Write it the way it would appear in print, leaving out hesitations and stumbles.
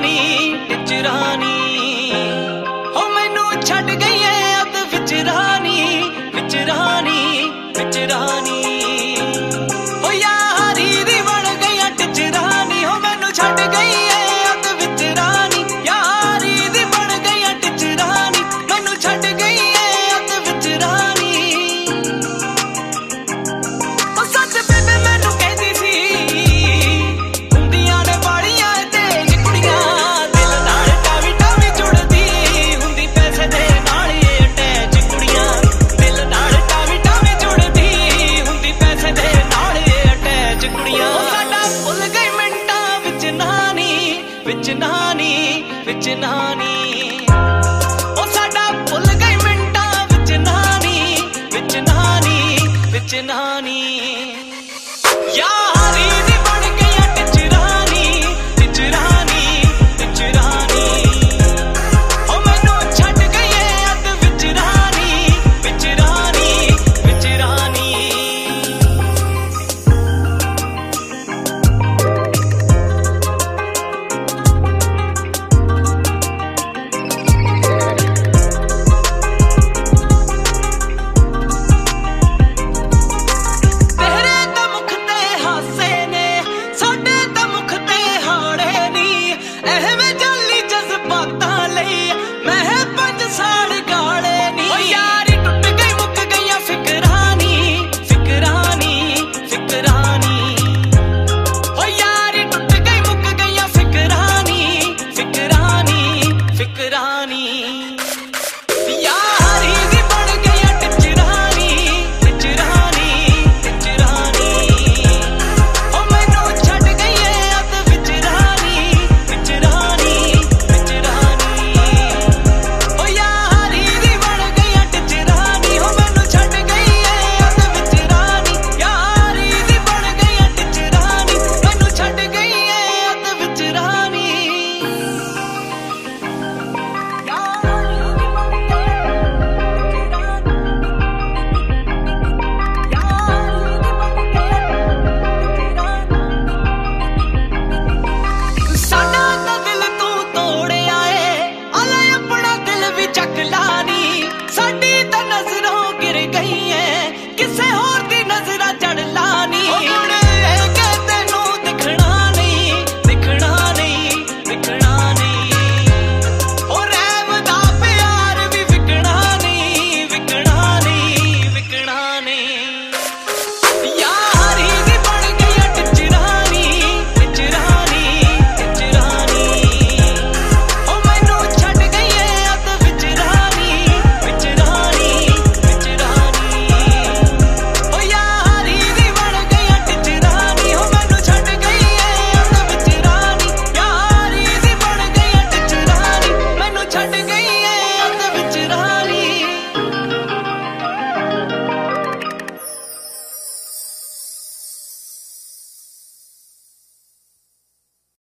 टिचरानी टिचरानी हो मैनू छड्ड गई है अत विच रानी विच रानी विच रानी हो यारी दी बन गई टिचरानी हो मैनू छड्ड गई है अत विच रानी यारी दी बन गई टिचरानी मैनू छड्ड गई है अत विच रानी ओ सच बेबे मैनू कहदी सी हुंदियां ने बाड़ियां तेज कुड़ियां दिल नाल टावी टावी जुड़दी हुंदी पैसे दे नाल अटैच कुड़ियां दिल नाल टावी टावी जुड़दी हुंदी पैसे दे नाल अटैच कुड़ियां साडा भुल गई मिंटां विच नानी विच नानी विच नानी ओ साडा भुल गई मिंटां विच नानी विच नानी विच नानी यारी दी बन गई टिचरानी टिचरानी टिचरानी हो मैनू छड्ड गई है अत विच रानी विच रानी विच रानी तेरे ता मुख ते हासे ने साडे ता मुख ते हाड़े नी एवें